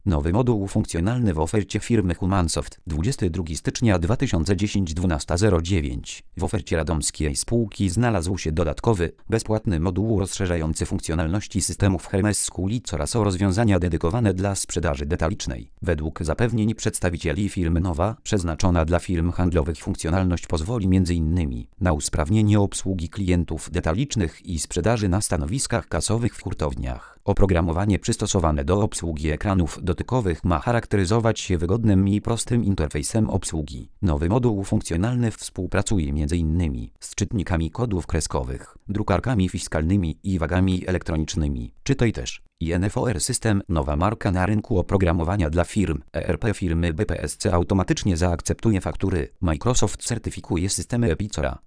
Nowy moduł funkcjonalny w ofercie firmy Humansoft 22 stycznia 2010 12:09. W ofercie radomskiej spółki znalazł się dodatkowy, bezpłatny moduł rozszerzający funkcjonalności systemów Hermes Kulic oraz rozwiązania dedykowane dla sprzedaży detalicznej. Według zapewnień przedstawicieli firmy nowa, przeznaczona dla firm handlowych funkcjonalność pozwoli m.in. na usprawnienie obsługi klientów detalicznych i sprzedaży na stanowiskach kasowych w hurtowniach. Oprogramowanie przystosowane do obsługi ekranów dotykowych ma charakteryzować się wygodnym i prostym interfejsem obsługi. Nowy moduł funkcjonalny współpracuje m.in. z czytnikami kodów kreskowych, drukarkami fiskalnymi i wagami elektronicznymi. Czytaj też INFOR System, nowa marka na rynku oprogramowania dla firm. ERP firmy BPSC automatycznie zaakceptuje faktury. Microsoft certyfikuje systemy Epicora.